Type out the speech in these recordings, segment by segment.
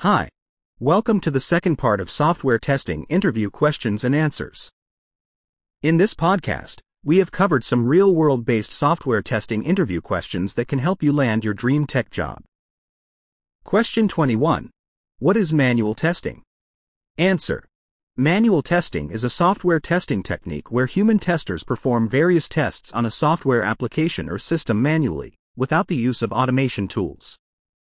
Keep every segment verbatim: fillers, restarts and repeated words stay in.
Hi. Welcome to the second part of Software Testing Interview Questions and Answers. In this podcast, we have covered some real-world based software testing interview questions that can help you land your dream tech job. Question twenty-one. What is manual testing? Answer. Manual testing is a software testing technique where human testers perform various tests on a software application or system manually, without the use of automation tools.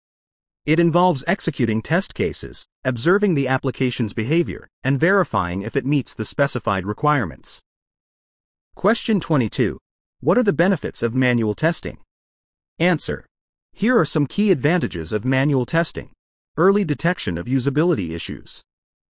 It involves executing test cases, observing the application's behavior, and verifying if it meets the specified requirements. Question twenty-two. What are the benefits of manual testing? Answer. Here are some key advantages of manual testing. Early detection of usability issues.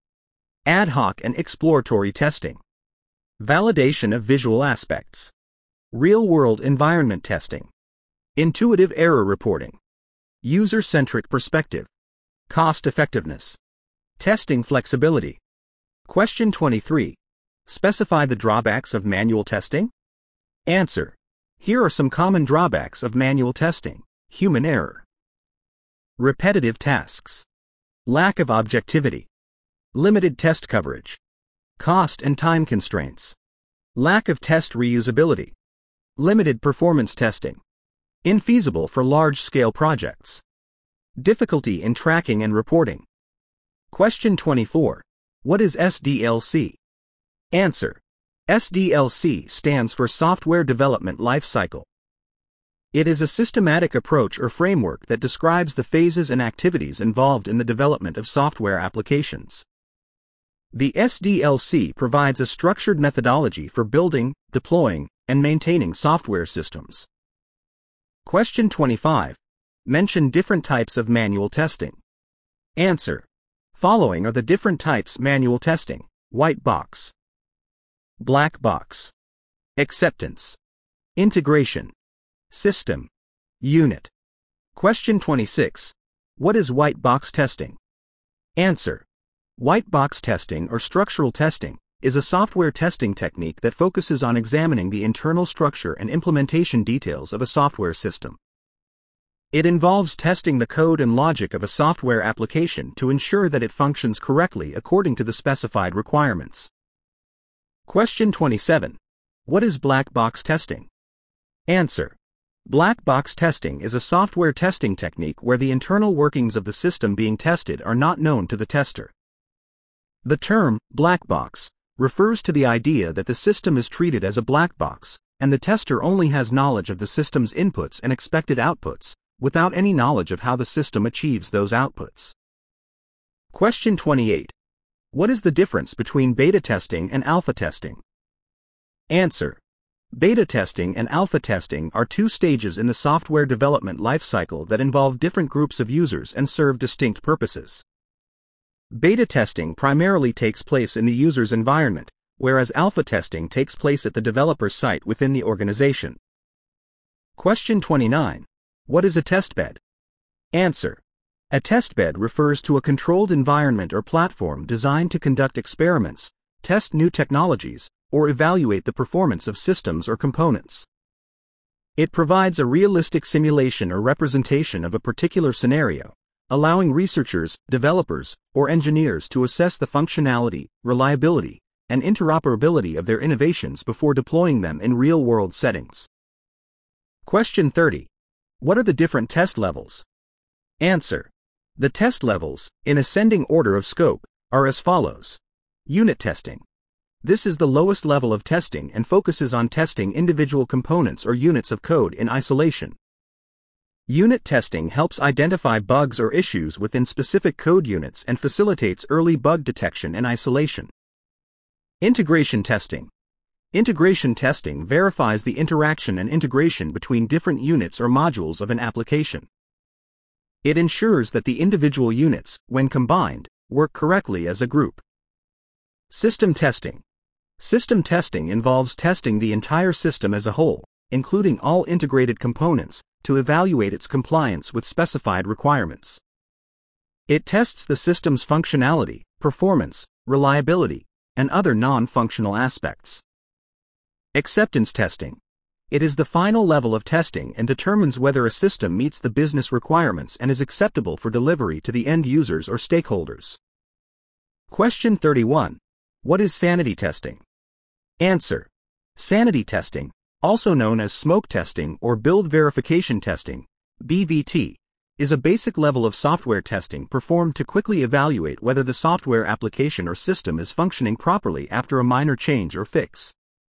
Ad hoc and exploratory testing. Validation of visual aspects. Real-world environment testing. Intuitive error reporting. User-centric perspective. Cost-effectiveness. Testing flexibility. Question twenty-three. Specify the drawbacks of manual testing? Answer. Here are some common drawbacks of manual testing. Human error. Repetitive tasks. Lack of objectivity. Limited test coverage. Cost and time constraints. Lack of test reusability. Limited performance testing. Infeasible for large-scale projects. Difficulty in tracking and reporting. Question twenty-four. What is S D L C? Answer. S D L C stands for Software Development Lifecycle. It is a systematic approach or framework that describes the phases and activities involved in the development of software applications. The S D L C provides a structured methodology for building, deploying, and maintaining software systems. Question twenty-five. Mention different types of manual testing. Answer. Following are the different types manual testing: white box, black box, acceptance, integration, system, unit. Question twenty-six. What is white box testing? Answer. White box testing or structural testing is a software testing technique that focuses on examining the internal structure and implementation details of a software system. It involves testing the code and logic of a software application to ensure that it functions correctly according to the specified requirements. Question twenty-seven. What is black box testing? Answer. Black box testing is a software testing technique where the internal workings of the system being tested are not known to the tester. The term black box refers to the idea that the system is treated as a black box, and the tester only has knowledge of the system's inputs and expected outputs, without any knowledge of how the system achieves those outputs. Question twenty-eight. What is the difference between beta testing and alpha testing? Answer. Beta testing and alpha testing are two stages in the software development lifecycle that involve different groups of users and serve distinct purposes. Beta testing primarily takes place in the user's environment, whereas alpha testing takes place at the developer's site within the organization. Question twenty-nine. What is a testbed? Answer. A testbed refers to a controlled environment or platform designed to conduct experiments, test new technologies, or evaluate the performance of systems or components. It provides a realistic simulation or representation of a particular scenario, allowing researchers, developers, or engineers to assess the functionality, reliability, and interoperability of their innovations before deploying them in real-world settings. Question thirty. What are the different test levels? Answer. The test levels, in ascending order of scope, are as follows. Unit testing. This is the lowest level of testing and focuses on testing individual components or units of code in isolation. Unit testing helps identify bugs or issues within specific code units and facilitates early bug detection and isolation. Integration testing. Integration testing verifies the interaction and integration between different units or modules of an application. It ensures that the individual units, when combined, work correctly as a group. System testing. System testing involves testing the entire system as a whole, including all integrated components, to evaluate its compliance with specified requirements. It tests the system's functionality, performance, reliability, and other non-functional aspects. Acceptance testing. It is the final level of testing and determines whether a system meets the business requirements and is acceptable for delivery to the end users or stakeholders. Question thirty-one. What is sanity testing? Answer. Sanity testing, also known as smoke testing or build verification testing, B V T, is a basic level of software testing performed to quickly evaluate whether the software application or system is functioning properly after a minor change or fix.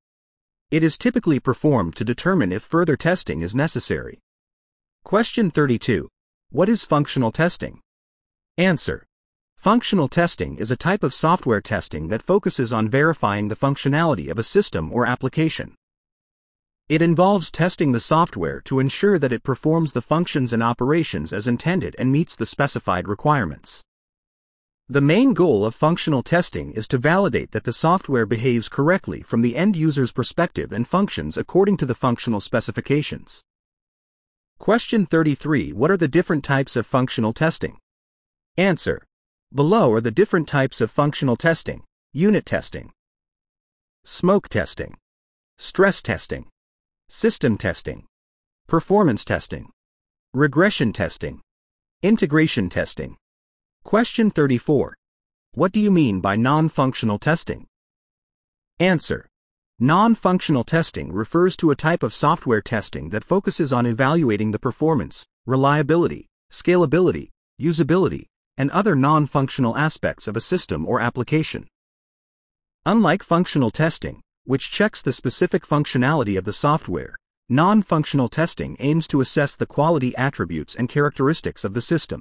It is typically performed to determine if further testing is necessary. Question thirty-two. What is functional testing? Answer. Functional testing is a type of software testing that focuses on verifying the functionality of a system or application. It involves testing the software to ensure that it performs the functions and operations as intended and meets the specified requirements. The main goal of functional testing is to validate that the software behaves correctly from the end user's perspective and functions according to the functional specifications. Question thirty-three. What are the different types of functional testing? Answer. Below are the different types of functional testing: unit testing, smoke testing, stress testing, system testing, performance testing, regression testing, integration testing. Question thirty-four. What do you mean by non-functional testing? Answer. Non-functional testing refers to a type of software testing that focuses on evaluating the performance, reliability, scalability, usability, and other non-functional aspects of a system or application. Unlike functional testing, which checks the specific functionality of the software, non-functional testing aims to assess the quality attributes and characteristics of the system.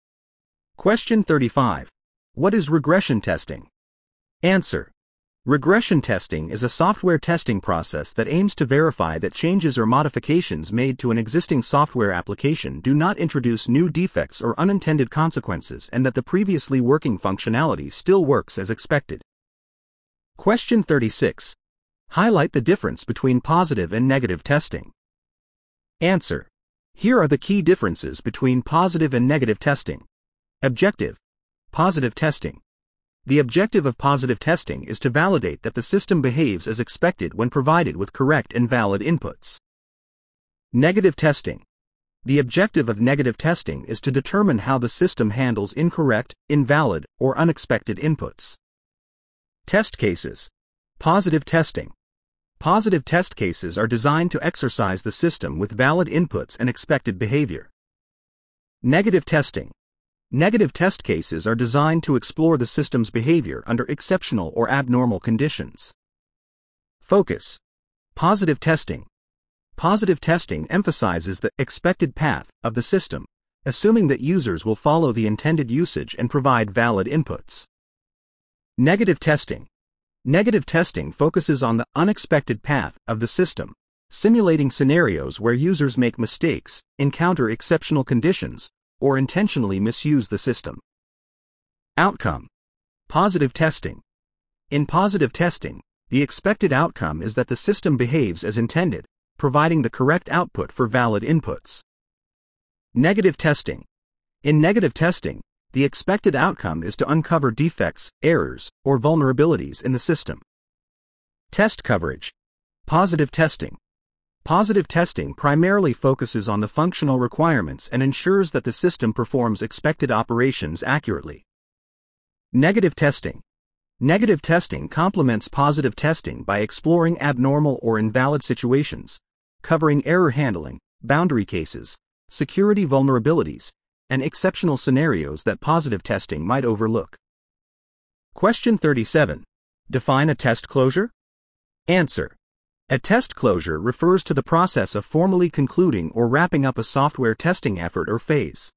Question thirty-five. What is regression testing? Answer. Regression testing is a software testing process that aims to verify that changes or modifications made to an existing software application do not introduce new defects or unintended consequences and that the previously working functionality still works as expected. Question thirty-six. Highlight the difference between positive and negative testing. Answer. Here are the key differences between positive and negative testing. Objective. Positive testing. The objective of positive testing is to validate that the system behaves as expected when provided with correct and valid inputs. Negative testing. The objective of negative testing is to determine how the system handles incorrect, invalid, or unexpected inputs. Test cases. Positive testing. Positive test cases are designed to exercise the system with valid inputs and expected behavior. Negative testing. Negative test cases are designed to explore the system's behavior under exceptional or abnormal conditions. Focus. Positive testing. Positive testing emphasizes the expected path of the system, assuming that users will follow the intended usage and provide valid inputs. Negative testing. Negative testing focuses on the unexpected path of the system, simulating scenarios where users make mistakes, encounter exceptional conditions, or intentionally misuse the system. Outcome. Positive testing. In positive testing, the expected outcome is that the system behaves as intended, providing the correct output for valid inputs. Negative testing. In negative testing, the expected outcome is to uncover defects, errors, or vulnerabilities in the system. Test coverage. Positive testing. Positive testing primarily focuses on the functional requirements and ensures that the system performs expected operations accurately. Negative testing. Negative testing complements positive testing by exploring abnormal or invalid situations, covering error handling, boundary cases, security vulnerabilities, and exceptional scenarios that positive testing might overlook. Question thirty-seven. Define a test closure? Answer. A test closure refers to the process of formally concluding or wrapping up a software testing effort or phase.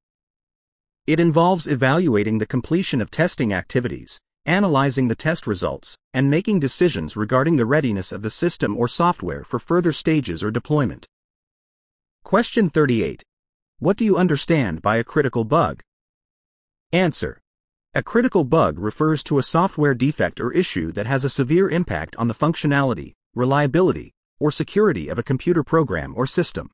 It involves evaluating the completion of testing activities, analyzing the test results, and making decisions regarding the readiness of the system or software for further stages or deployment. Question thirty-eight. What do you understand by a critical bug? Answer. A critical bug refers to a software defect or issue that has a severe impact on the functionality, reliability, or security of a computer program or system.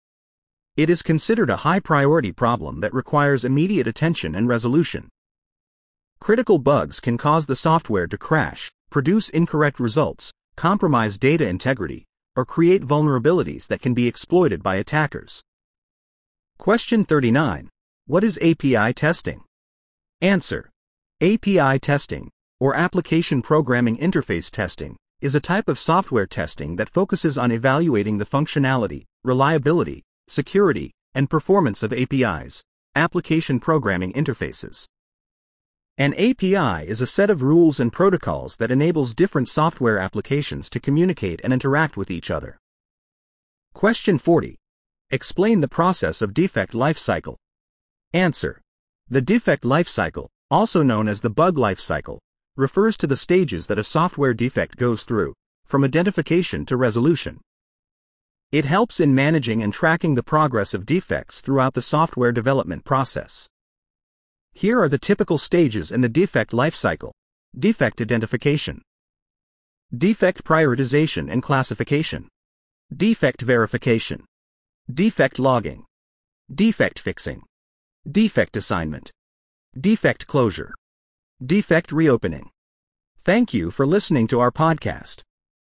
It is considered a high-priority problem that requires immediate attention and resolution. Critical bugs can cause the software to crash, produce incorrect results, compromise data integrity, or create vulnerabilities that can be exploited by attackers. Question thirty-nine. What is A P I testing? Answer. A P I testing, or Application Programming Interface Testing, is a type of software testing that focuses on evaluating the functionality, reliability, security, and performance of A P Is, application programming interfaces. An A P I is a set of rules and protocols that enables different software applications to communicate and interact with each other. Question forty. Explain the process of defect lifecycle. Answer. The defect lifecycle, also known as the bug lifecycle, refers to the stages that a software defect goes through, from identification to resolution. It helps in managing and tracking the progress of defects throughout the software development process. Here are the typical stages in the defect lifecycle. Defect identification, defect prioritization and classification, defect verification, defect logging, defect fixing, defect assignment, defect closure, defect reopening. Thank you for listening to our podcast.